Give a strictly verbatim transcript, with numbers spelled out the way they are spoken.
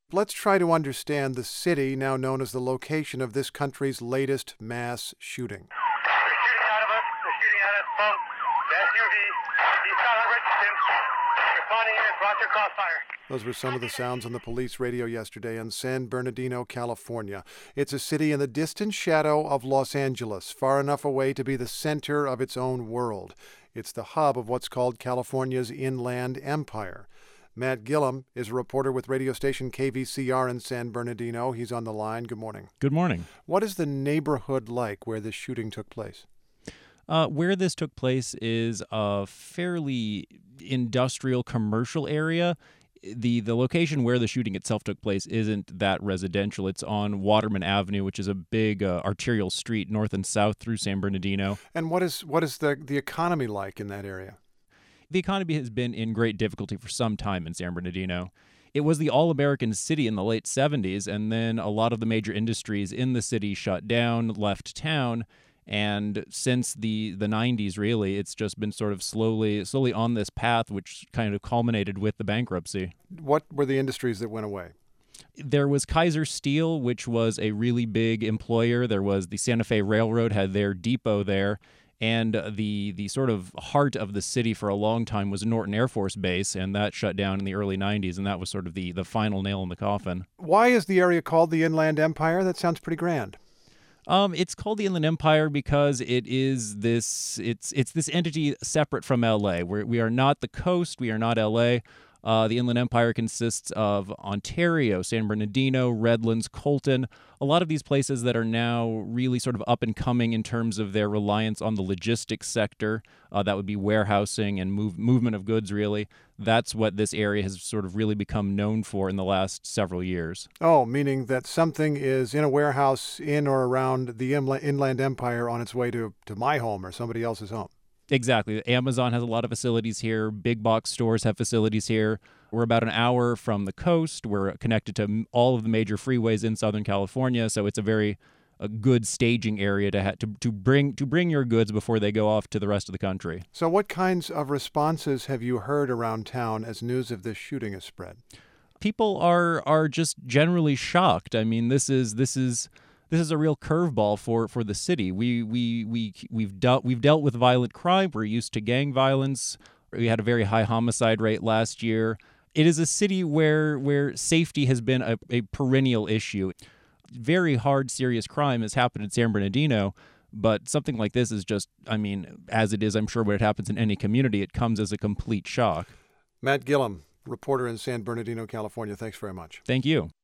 Let's try to understand the city now known as the location of this country's latest mass shooting. They're shooting out of us. They're shooting at us from the S U V. Eastbound on Richardson. Responding in and brought your crossfire. Those were some of the sounds on the police radio yesterday in San Bernardino, California. It's a city in the distant shadow of Los Angeles, far enough away to be the center of its own world. It's the hub of what's called California's Inland Empire. Matt Gillum is a reporter with radio station K V C R in San Bernardino. He's on the line. Good morning. Good morning. What is the neighborhood like where this shooting took place? Uh, where this took place is a fairly industrial commercial area. The the location where the shooting itself took place isn't that residential. It's on Waterman Avenue, which is a big uh, arterial street north and south through San Bernardino. And what is what is the, the economy like in that area? The economy has been in great difficulty for some time in San Bernardino. It was the all-American city in the late seventies, and then a lot of the major industries in the city shut down, left town, and since the, the nineties, really, it's just been sort of slowly slowly on this path, which kind of culminated with the bankruptcy. What were the industries that went away? There was Kaiser Steel, which was a really big employer. There was the Santa Fe Railroad, had their depot there. And the the sort of heart of the city for a long time was Norton Air Force Base, and that shut down in the early nineties, and that was sort of the, the final nail in the coffin. Why is the area called the Inland Empire? That sounds pretty grand. Um, it's called the Inland Empire because it is this it's it's this entity separate from L A. We're, we are not the coast. We are not L A. Uh, the Inland Empire consists of Ontario, San Bernardino, Redlands, Colton, a lot of these places that are now really sort of up and coming in terms of their reliance on the logistics sector. Uh, that would be warehousing and move, movement of goods, really. That's what this area has sort of really become known for in the last several years. Oh, meaning that something is in a warehouse in or around the Inland Empire on its way to, to my home or somebody else's home. Exactly. Amazon has a lot of facilities here. Big box stores have facilities here. We're about an hour from the coast. We're connected to all of the major freeways in Southern California, so it's a very a good staging area to, ha- to to bring to bring your goods before they go off to the rest of the country. So what kinds of responses have you heard around town as news of this shooting has spread? People are are just generally shocked. I mean, this is this is This is a real curveball for, for the city. We we we we've dealt we've dealt with violent crime. We're used to gang violence. We had a very high homicide rate last year. It is a city where where safety has been a, a perennial issue. Very hard, serious crime has happened in San Bernardino, but something like this is just, I mean, as it is, I'm sure when it happens in any community, it comes as a complete shock. Matt Gillum, reporter in San Bernardino, California. Thanks very much. Thank you.